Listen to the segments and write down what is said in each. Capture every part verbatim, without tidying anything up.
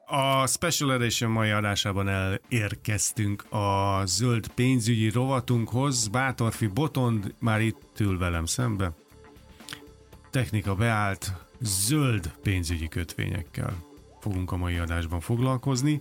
A Special Edition mai adásában elérkeztünk a zöld pénzügyi rovatunkhoz. Bátorfi Botond már itt ül velem szembe. Technika beállt, zöld pénzügyi kötvényekkel fogunk a mai adásban foglalkozni.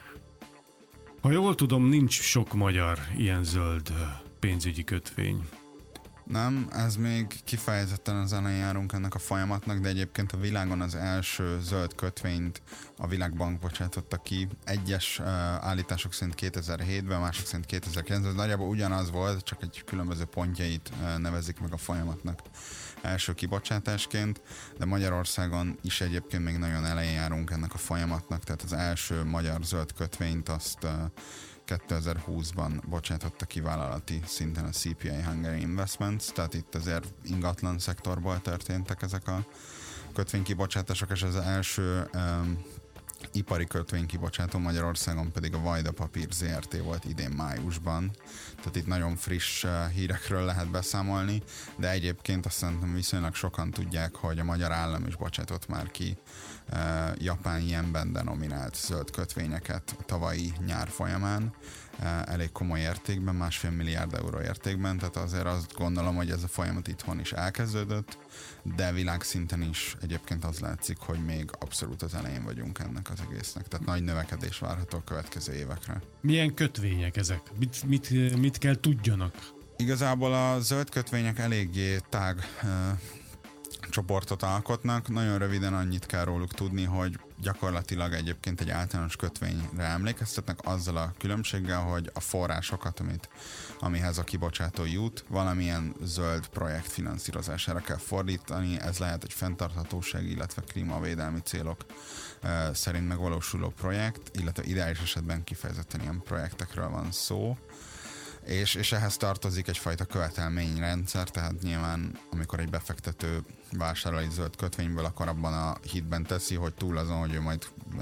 Ha jól tudom, nincs sok magyar ilyen zöld pénzügyi kötvény. Nem, ez még kifejezetten az elején járunk ennek a folyamatnak, de egyébként a világon az első zöld kötvényt a Világbank bocsátotta ki. Egyes uh, állítások szerint kétezer-hétben, mások szerint kétezer-kilencben, ez nagyjából ugyanaz volt, csak egy különböző pontjait uh, nevezik meg a folyamatnak első kibocsátásként, de Magyarországon is egyébként még nagyon elején járunk ennek a folyamatnak, tehát az első magyar zöld kötvényt azt uh, kétezer-húszban bocsátotta ki vállalati szinten a cé pé i Hungary Investments, tehát itt azért ingatlan szektorból történtek ezek a kötvénykibocsátások, és az első um, ipari kötvénykibocsátó Magyarországon pedig a Vajda Papír zé er té volt idén májusban, tehát itt nagyon friss uh, hírekről lehet beszámolni, de egyébként azt szerintem viszonylag sokan tudják, hogy a magyar állam is bocsátott már ki uh, japán jenben denominált zöld kötvényeket a tavalyi nyár folyamán, uh, elég komoly értékben, másfél milliárd euró értékben, tehát azért azt gondolom, hogy ez a folyamat itthon is elkezdődött, de világszinten is egyébként az látszik, hogy még abszolút az elején vagyunk ennek az egésznek, tehát nagy növekedés várható a következő évekre. Milyen kötvények ezek? Mit, mit, mit kell tudjanak? Igazából a zöld kötvények eléggé tág uh, csoportot alkotnak. Nagyon röviden annyit kell róluk tudni, hogy gyakorlatilag egyébként egy általános kötvényre emlékeztetnek azzal a különbséggel, hogy a forrásokat, amit, amihez a kibocsátó jut, valamilyen zöld projekt finanszírozására kell fordítani. Ez lehet egy fenntarthatóság, illetve klímavédelmi célok uh, szerint megvalósuló projekt, illetve ideális esetben kifejezetten ilyen projektekről van szó. És, és ehhez tartozik egyfajta követelményrendszer, tehát nyilván amikor egy befektető vásárol egy zöld kötvényből, akkor abban a hitben teszi, hogy túl azon, hogy ő majd uh,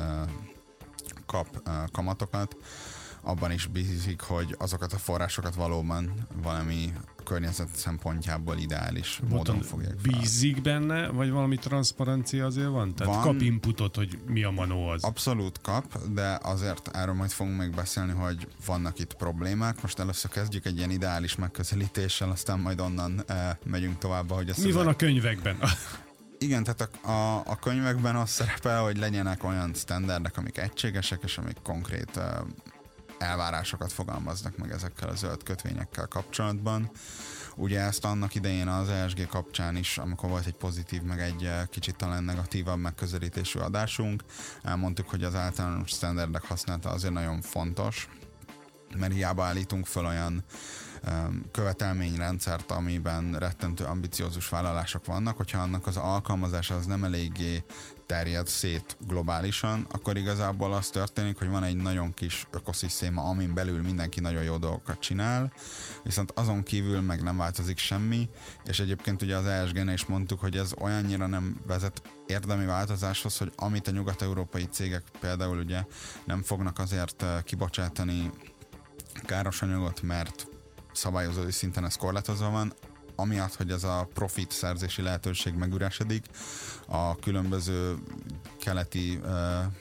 kap uh, kamatokat, abban is bízik, hogy azokat a forrásokat valóban valami környezet szempontjából ideális Boton, módon fogják fel. Bízik benne, vagy valami transzparencia azért van? Tehát van, kap inputot, hogy mi a manó az? Abszolút kap, de azért erről majd fogunk még beszélni, hogy vannak itt problémák. Most először kezdjük egy ilyen ideális megközelítéssel, aztán majd onnan eh, megyünk tovább, hogy ezt... Mi van a könyvekben? Igen, tehát a, a, a könyvekben az szerepel, hogy legyenek olyan sztenderdek, amik egységesek, és amik konkrét eh, elvárásokat fogalmaznak meg ezekkel a zöld kötvényekkel kapcsolatban. Ugye ezt annak idején az e es gé kapcsán is, amikor volt egy pozitív, meg egy kicsit talán negatívabb megközelítésű adásunk, elmondtuk, hogy az általános sztenderdek használata azért nagyon fontos, mert hiába állítunk föl olyan követelményrendszert, amiben rettentő ambiciózus vállalások vannak, hogyha annak az alkalmazása az nem eléggé terjed szét globálisan, akkor igazából az történik, hogy van egy nagyon kis ökoszisztéma, amin belül mindenki nagyon jó dolgokat csinál, viszont azon kívül meg nem változik semmi, és egyébként ugye az e es gén-nél is mondtuk, hogy ez olyannyira nem vezet érdemi változáshoz, hogy amit a nyugat-európai cégek például ugye nem fognak azért kibocsátani káros anyagot, mert szabályozói szinten ez korlátozva van, amiatt, hogy ez a profit szerzési lehetőség megüresedik, a különböző keleti uh,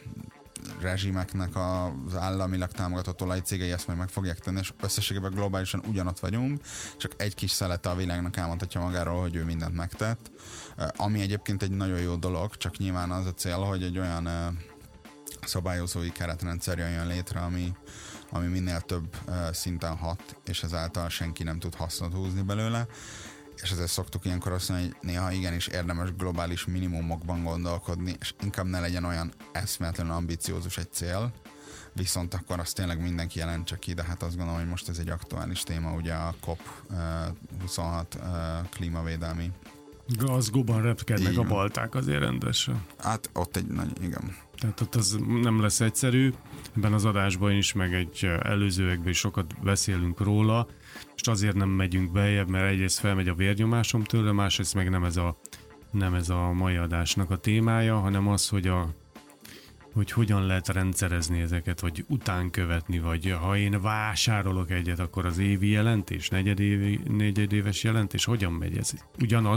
rezsimeknek az államilag támogatott olajcégei ezt majd meg fogják tenni, és összességében globálisan ugyanott vagyunk, csak egy kis szelete a világnak elmondhatja magáról, hogy ő mindent megtett, uh, ami egyébként egy nagyon jó dolog, csak nyilván az a cél, hogy egy olyan uh, szabályozói keretrendszer jön létre, ami ami minél több uh, szinten hat, és ezáltal senki nem tud hasznot húzni belőle, és ezért szoktuk ilyenkor azt mondani, hogy néha igenis érdemes globális minimumokban gondolkodni, és inkább ne legyen olyan eszméletlenül ambiciózus egy cél, viszont akkor azt tényleg mindenki jelentse ki, de hát azt gondolom, hogy most ez egy aktuális téma, ugye a cop huszonhat uh, klímavédelmi. Glasgow-ban repkednek a balták azért rendesen. Hát ott egy nagy, igen. Tehát ott az nem lesz egyszerű, ebben az adásban is, meg egy előzőekben is sokat beszélünk róla, és azért nem megyünk beljebb, mert egyrészt felmegy a vérnyomásom tőle, másrészt meg nem ez a, nem ez a mai adásnak a témája, hanem az, hogy, a, hogy hogyan lehet rendszerezni ezeket, vagy utánkövetni, vagy ha én vásárolok egyet, akkor az évi jelentés, negyedévi, negyedéves jelentés, hogyan megy ez? Ugyanaz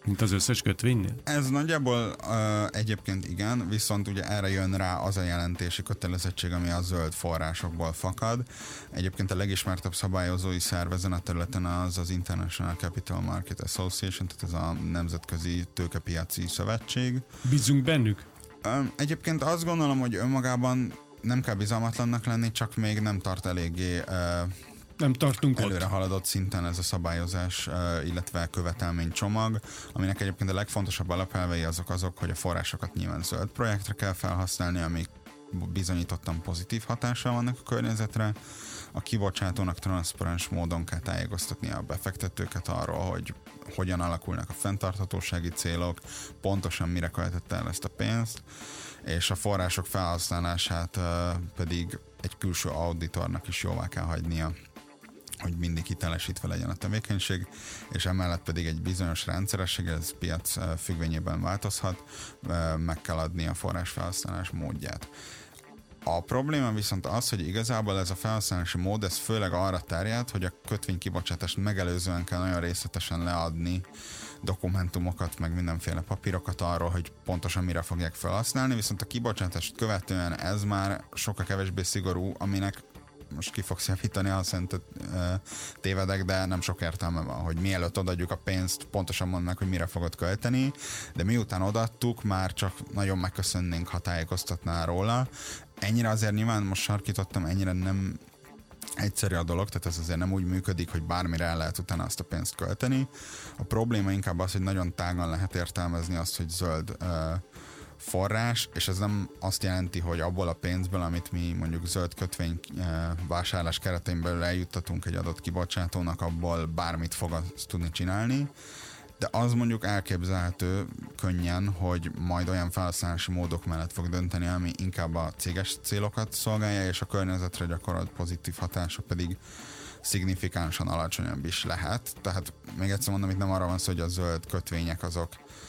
Mint az összes kötvénynél? Ez nagyjából uh, egyébként igen, viszont ugye erre jön rá az a jelentési kötelezettség, ami a zöld forrásokból fakad. Egyébként a legismertebb szabályozói szerv ezen a területen az az International Capital Market Association, tehát ez a Nemzetközi Tőkepiaci Szövetség. Bízunk bennük? Um, egyébként azt gondolom, hogy önmagában nem kell bizalmatlannak lenni, csak még nem tart eléggé uh, nem tartunk előre ott. haladott szinten ez a szabályozás, illetve követelménycsomag, aminek egyébként a legfontosabb alapelvei azok azok, hogy a forrásokat nyilván zöld projektre kell felhasználni, amik bizonyítottan pozitív hatással vannak a környezetre. A kibocsátónak transzparens módon kell tájékoztatni a befektetőket arról, hogy hogyan alakulnak a fenntarthatósági célok, pontosan mire költette el ezt a pénzt, és a források felhasználását pedig egy külső auditornak is jóvá kell hagynia, hogy mindig hitelesítve legyen a tevékenység, és emellett pedig egy bizonyos rendszeresség, ez piac függvényében változhat, meg kell adni a forrásfelhasználás módját. A probléma viszont az, hogy igazából ez a felhasználási mód, ez főleg arra terjed, hogy a kötvénykibocsátást megelőzően kell nagyon részletesen leadni dokumentumokat, meg mindenféle papírokat arról, hogy pontosan mire fogják felhasználni, viszont a kibocsátást követően ez már sokkal kevésbé szigorú, aminek most ki fogsz javítani, ha szerinted e, tévedek, de nem sok értelme van, hogy mielőtt odaadjuk a pénzt, pontosan mondanak, hogy mire fogod költeni, de miután odaadtuk, már csak nagyon megköszönnénk, ha tájékoztatnál róla. Ennyire azért nyilván most sarkítottam, ennyire nem egyszerű a dolog, tehát ez azért nem úgy működik, hogy bármire el lehet utána azt a pénzt költeni. A probléma inkább az, hogy nagyon tágan lehet értelmezni azt, hogy zöld e, forrás, és ez nem azt jelenti, hogy abból a pénzből, amit mi mondjuk zöld kötvény vásárlás keretein belül eljuttatunk egy adott kibocsátónak, abból bármit fog azt tudni csinálni, de az mondjuk elképzelhető könnyen, hogy majd olyan felhasználási módok mellett fog dönteni, ami inkább a céges célokat szolgálja, és a környezetre gyakorolt pozitív hatása pedig szignifikánsan alacsonyabb is lehet. Tehát még egyszer mondom, itt nem arra van szó, hogy a zöld kötvények azok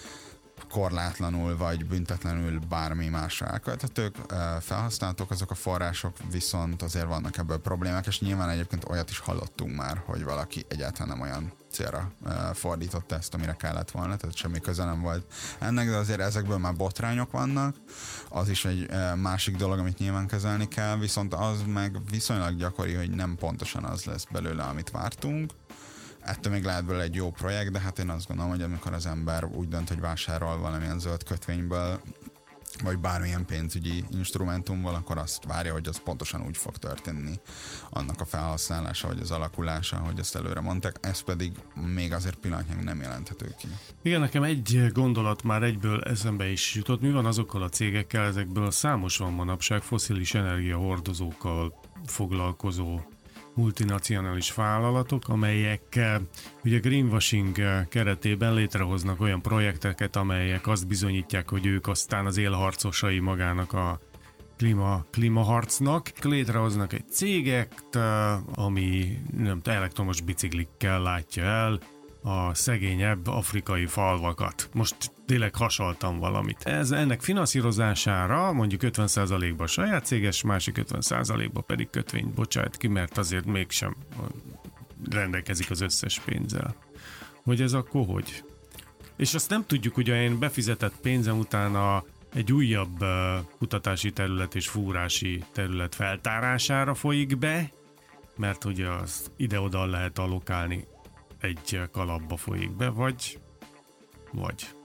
korlátlanul vagy büntetlenül bármi másra elkölthetők, felhasználhatók azok a források, viszont azért vannak ebből problémák, és nyilván egyébként olyat is hallottunk már, hogy valaki egyáltalán nem olyan célra fordította ezt, amire kellett volna, tehát semmi köze nem volt ennek, de azért ezekből már botrányok vannak. Az is egy másik dolog, amit nyilván kezelni kell, viszont az meg viszonylag gyakori, hogy nem pontosan az lesz belőle, amit vártunk. Ettől még lehet belőle egy jó projekt, de hát én azt gondolom, hogy amikor az ember úgy dönt, hogy vásárol valamilyen zöld kötvényből, vagy bármilyen pénzügyi instrumentumból, akkor azt várja, hogy az pontosan úgy fog történni, annak a felhasználása, vagy az alakulása, hogy ezt előre mondták, ez pedig még azért pillanatnyilag nem jelenthető ki. Igen, nekem egy gondolat már egyből eszembe is jutott. Mi van azokkal a cégekkel, ezekből számos van manapság, fosszilis energiahordozókkal foglalkozó multinacionális vállalatok, amelyek ugye greenwashing keretében létrehoznak olyan projekteket, amelyek azt bizonyítják, hogy ők aztán az élharcosai magának a klíma, klímaharcnak. Létrehoznak egy céget, ami nem elektromos biciklikkel látja el a szegényebb afrikai falvakat. Most tényleg hasaltam valamit. Ez ennek finanszírozására mondjuk ötven százalékban saját céges, másik ötven százalékban pedig kötvényt bocsát ki, mert azért mégsem rendelkezik az összes pénzzel. Hogy ez akkor hogy? És azt nem tudjuk, hogy én befizetett pénzem utána egy újabb uh, kutatási terület és fúrási terület feltárására folyik be, mert ugye azt ide-oda lehet allokálni, egy kalapba folyik be, vagy vagy.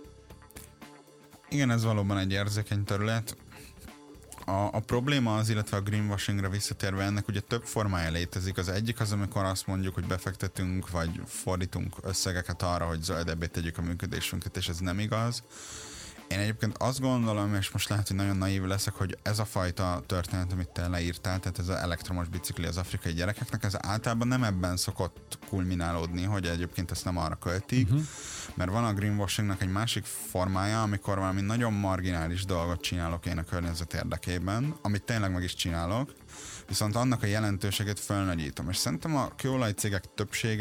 Igen, ez valóban egy érzékeny terület. A, a probléma az, illetve a greenwashingra visszatérve, ennek ugye több formája létezik. Az egyik az, amikor azt mondjuk, hogy befektetünk, vagy fordítunk összegeket arra, hogy zöldebbé tegyük a működésünket, és ez nem igaz. Én egyébként azt gondolom, és most lehet, hogy nagyon naív leszek, hogy ez a fajta történet, amit te leírtál, tehát ez az elektromos bicikli az afrikai gyerekeknek, ez általában nem ebben szokott kulminálódni, hogy egyébként ezt nem arra költik, uh-huh. mert van a greenwashingnak egy másik formája, amikor valami nagyon marginális dolgot csinálok én a környezet érdekében, amit tényleg meg is csinálok, viszont annak a jelentőségét fölnagyítom. És szerintem a kőolajcégek többsége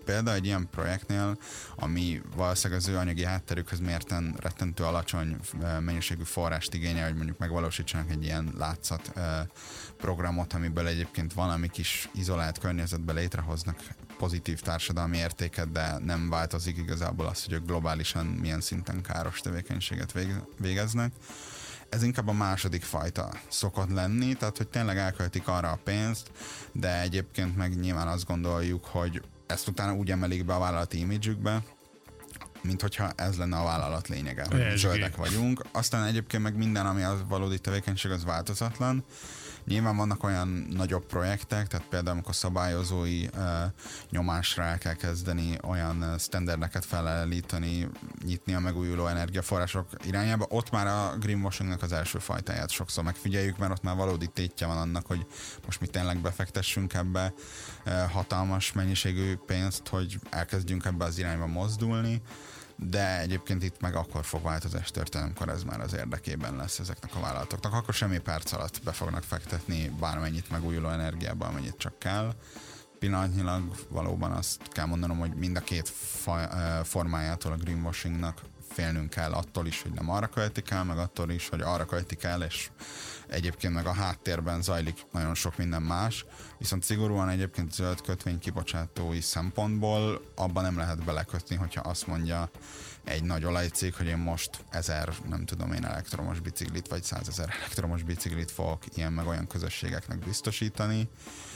példa egy ilyen projektnél, ami valószínűleg az ő anyagi hátterükhöz mérten rettentő alacsony mennyiségű forrást igényel, hogy mondjuk megvalósítsanak egy ilyen látszat programot, amiből egyébként valami kis izolált környezetben létrehoznak pozitív társadalmi értéket, de nem változik igazából az, hogy ők globálisan milyen szinten káros tevékenységet végeznek. Ez inkább a második fajta szokott lenni, tehát hogy tényleg elköltik arra a pénzt, de egyébként meg nyilván azt gondoljuk, hogy ezt utána úgy emelik be a vállalati imidzsükbe, mint hogyha ez lenne a vállalat lényege, hogy mi zöldek vagyunk. Aztán egyébként meg minden, ami a valódi tevékenység, az változatlan. Nyilván vannak olyan nagyobb projektek, tehát például amikor szabályozói uh, nyomásra el kell kezdeni olyan standardeket felállítani, nyitni a megújuló energiaforrások irányába, ott már a greenwashingnak az első fajtáját sokszor megfigyeljük, mert ott már valódi tétje van annak, hogy most mi tényleg befektessünk ebbe uh, hatalmas mennyiségű pénzt, hogy elkezdjünk ebbe az irányba mozdulni, de egyébként itt meg akkor fog változás történni, amikor ez már az érdekében lesz ezeknek a vállalatoknak. Akkor semmi perc alatt be fognak fektetni bármennyit megújuló energiába, amennyit csak kell. Pillanatnyilag valóban azt kell mondanom, hogy mind a két formájától a greenwashingnak félnünk kell, attól is, hogy nem arra költik el, meg attól is, hogy arra költik el, és egyébként meg a háttérben zajlik nagyon sok minden más, viszont szigorúan egyébként zöld kötvény kibocsátói szempontból abban nem lehet belekötni, hogyha azt mondja egy nagy olajcég, hogy én most ezer, nem tudom én, elektromos biciklit, vagy százezer elektromos biciklit fogok ilyen meg olyan közösségeknek biztosítani,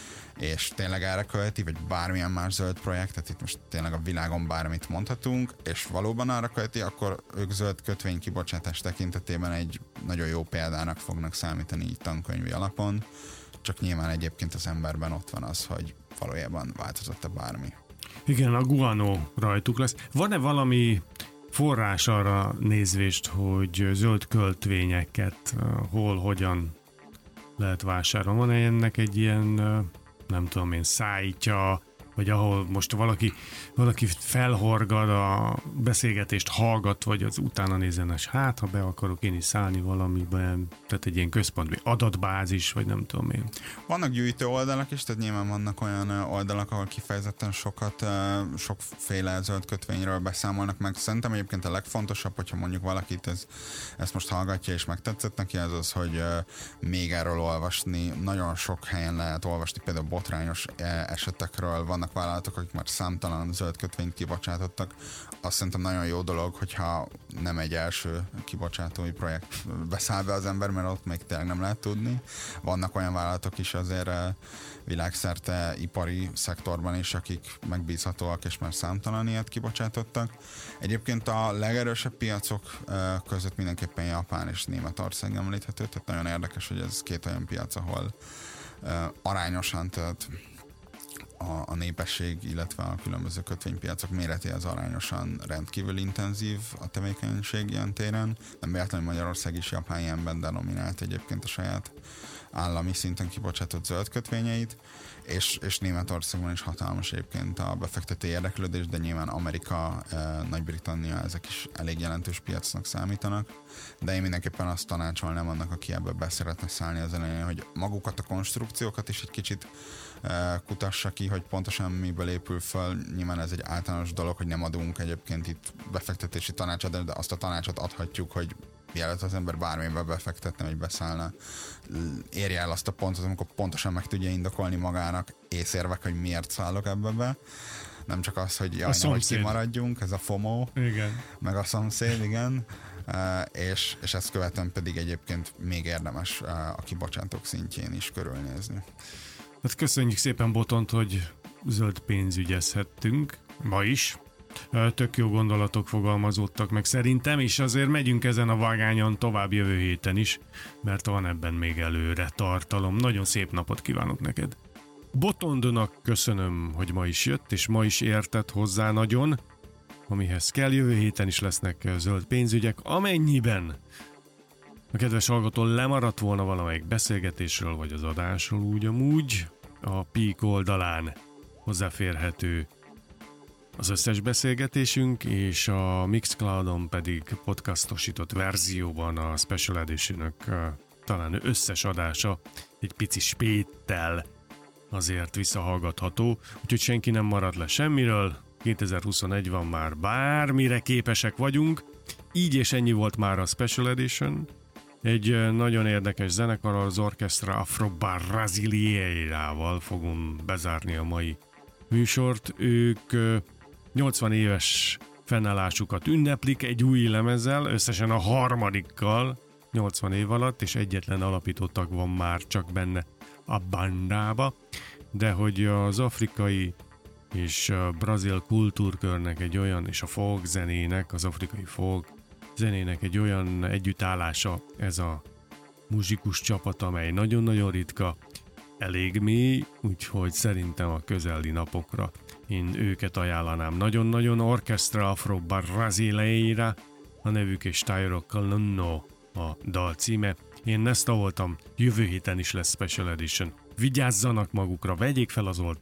és tényleg erre költi, vagy bármilyen más zöld projekt, tehát itt most tényleg a világon bármit mondhatunk, és valóban arra költi, akkor ők zöld kötvény kibocsátás tekintetében egy nagyon jó példának fognak számítani így tankönyvi alapon, csak nyilván egyébként az emberben ott van az, hogy valójában változott-e bármi. Igen, a guano rajtuk lesz. Van-e valami forrás arra nézvést, hogy zöld költvényeket hol, hogyan lehet vásárolni? Van-e ennek egy ilyen, nem tudom én, szájtja, vagy ahol most valaki, valaki felhorgad, a beszélgetést hallgat, vagy az utána nézzen, és hát, ha be akarok én is szállni valamiben, tehát egy ilyen központbi adatbázis, vagy nem tudom én. Vannak gyűjtő oldalak is, tehát nyilván vannak olyan oldalak, ahol kifejezetten sokat, sokféle zöld kötvényről beszámolnak meg. Szerintem egyébként a legfontosabb, hogyha mondjuk valakit ez, ezt most hallgatja és megtetszett neki, az az, hogy még erről olvasni. Nagyon sok helyen lehet olvasni, például botrányos esetekről, vannak vállalatok, akik már számtalan zöld kötvényt kibocsátottak. Azt szerintem nagyon jó dolog, hogyha nem egy első kibocsátói projekt beszáll be az ember, mert ott még tényleg nem lehet tudni. Vannak olyan vállalatok is azért világszerte ipari szektorban is, akik megbízhatóak, és már számtalan ilyet kibocsátottak. Egyébként a legerősebb piacok között mindenképpen Japán és Németország említhető, tehát nagyon érdekes, hogy ez két olyan piac, ahol arányosan, tehát A, a népesség, illetve a különböző kötvénypiacok méretéhez arányosan rendkívül intenzív a tevékenység ilyen téren. Nem véletlenül Magyarország is Japán ilyenben denominált egyébként a saját állami szinten kibocsátott zöld kötvényeit, és, és Németországban is hatalmas egyébként a befektető érdeklődés, de nyilván Amerika, eh, Nagy-Britannia, ezek is elég jelentős piacnak számítanak, de én mindenképpen azt tanácsolnám annak, aki ebbe be szeretne szállni az elején, hogy magukat a konstrukciókat is egy kicsit eh, kutassa ki, hogy pontosan miből épül föl. Nyilván ez egy általános dolog, hogy nem adunk egyébként itt befektetési tanácsot, de azt a tanácsot adhatjuk, hogy mielőtt az ember bármibe befektetne, vagy beszállna, érje el azt a pontot, amikor pontosan meg tudja indokolni magának észérvek, hogy miért szállok ebbe be. Nem csak az, hogy jaj, hogy kimaradjunk, ez a FOMO, igen. Meg a szomszéd, igen. Uh, és, és ezt követően pedig egyébként még érdemes uh, a kibocsátók szintjén is körülnézni. Hát köszönjük szépen Botont, hogy zöld pénzügyezhettünk ma is. Tök jó gondolatok fogalmazódtak meg szerintem, és azért megyünk ezen a vágányon tovább jövő héten is, mert van ebben még előre tartalom. Nagyon szép napot kívánok neked! Botondnak köszönöm, hogy ma is jött, és ma is értett hozzá nagyon, amihez kell. Jövő héten is lesznek zöld pénzügyek, amennyiben a kedves hallgató lemaradt volna valamelyik beszélgetésről, vagy az adásról úgy amúgy, a Peak oldalán hozzáférhető az összes beszélgetésünk, és a Mixcloudon pedig podcastosított verzióban a Special Edition-ök talán összes adása egy pici spéttel azért visszahallgatható, úgyhogy senki nem marad le semmiről. kétezer-huszonegy van már, bármire képesek vagyunk. Így és ennyi volt már a Special Edition. Egy nagyon érdekes zenekar, az Orchestra Afro Brasileirával fogom bezárni a mai műsort. Ők nyolcvan éves fennállásukat ünneplik egy új lemezzel, összesen a harmadikkal nyolcvan év alatt, és egyetlen alapító tag van már csak benne a bandába, de hogy az afrikai és a brazil kultúrkörnek egy olyan, és a folk zenének, az afrikai folk zenének egy olyan együttállása ez a muzsikus csapat, amely nagyon-nagyon ritka, elég mély, úgyhogy szerintem a közeli napokra én őket ajánlanám. Nagyon-nagyon Orchestra Afro Brasileira a nevük, és Tyro Colonno a dal címe. Én Nesta voltam, jövő héten is lesz Special Edition. Vigyázzanak magukra, vegyék fel az olt,